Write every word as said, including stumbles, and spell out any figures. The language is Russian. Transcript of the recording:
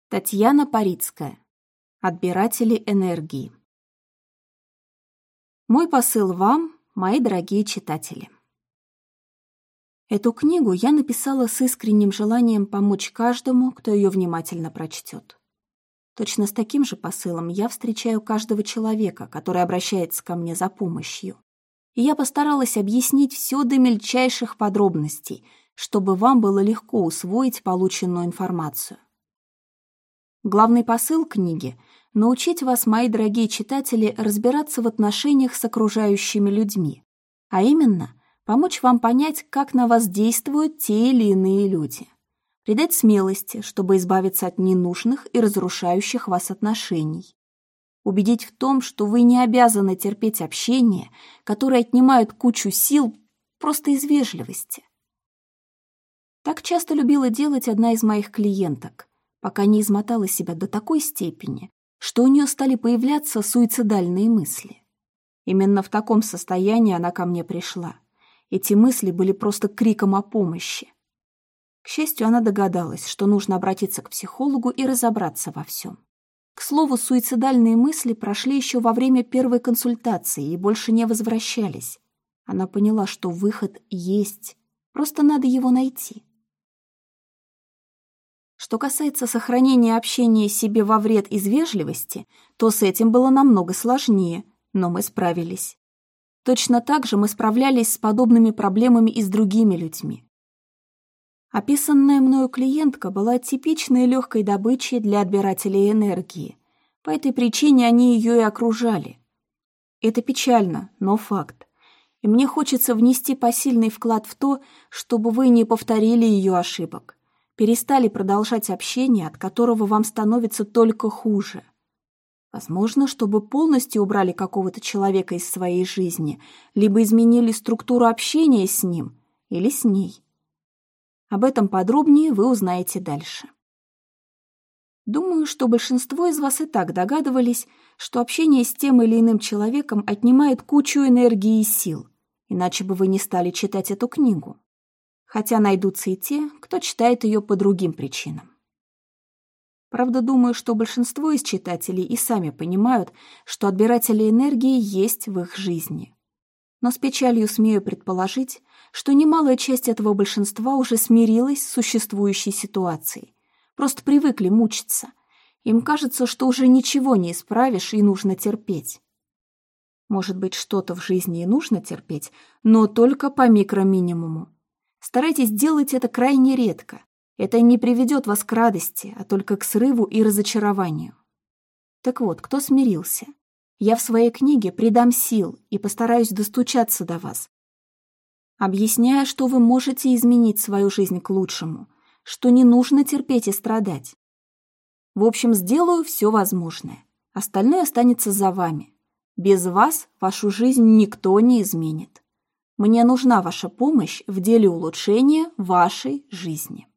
Татьяна Парицкая. Отбиратели энергии. Мой посыл вам, мои дорогие читатели. Эту книгу я написала с искренним желанием помочь каждому, кто ее внимательно прочтет. Точно с таким же посылом я встречаю каждого человека, который обращается ко мне за помощью. И я постаралась объяснить все до мельчайших подробностей, чтобы вам было легко усвоить полученную информацию. Главный посыл книги — научить вас, мои дорогие читатели, разбираться в отношениях с окружающими людьми, а именно помочь вам понять, как на вас действуют те или иные люди, придать смелости, чтобы избавиться от ненужных и разрушающих вас отношений, убедить в том, что вы не обязаны терпеть общение, которое отнимает кучу сил просто из вежливости. Так часто любила делать одна из моих клиенток, пока не измотала себя до такой степени, что у нее стали появляться суицидальные мысли. Именно в таком состоянии она ко мне пришла. Эти мысли были просто криком о помощи. К счастью, она догадалась, что нужно обратиться к психологу и разобраться во всем. К слову, суицидальные мысли прошли еще во время первой консультации и больше не возвращались. Она поняла, что выход есть, просто надо его найти. Что касается сохранения общения себе во вред из вежливости, то с этим было намного сложнее, но мы справились. Точно так же мы справлялись с подобными проблемами и с другими людьми. Описанная мною клиентка была типичной легкой добычей для отбирателей энергии. По этой причине они ее и окружали. Это печально, но факт. И мне хочется внести посильный вклад в то, чтобы вы не повторили ее ошибок. Перестали продолжать общение, от которого вам становится только хуже. Возможно, чтобы полностью убрали какого-то человека из своей жизни, либо изменили структуру общения с ним или с ней. Об этом подробнее вы узнаете дальше. Думаю, что большинство из вас и так догадывались, что общение с тем или иным человеком отнимает кучу энергии и сил, иначе бы вы не стали читать эту книгу. Хотя найдутся и те, кто читает ее по другим причинам. Правда, думаю, что большинство из читателей и сами понимают, что отбиратели энергии есть в их жизни. Но с печалью смею предположить, что немалая часть этого большинства уже смирилась с существующей ситуацией, просто привыкли мучиться. Им кажется, что уже ничего не исправишь и нужно терпеть. Может быть, что-то в жизни и нужно терпеть, но только по микроминимуму. Старайтесь делать это крайне редко. Это не приведет вас к радости, а только к срыву и разочарованию. Так вот, кто смирился? Я в своей книге придам сил и постараюсь достучаться до вас, объясняя, что вы можете изменить свою жизнь к лучшему, что не нужно терпеть и страдать. В общем, сделаю все возможное. Остальное останется за вами. Без вас вашу жизнь никто не изменит. Мне нужна ваша помощь в деле улучшения вашей жизни.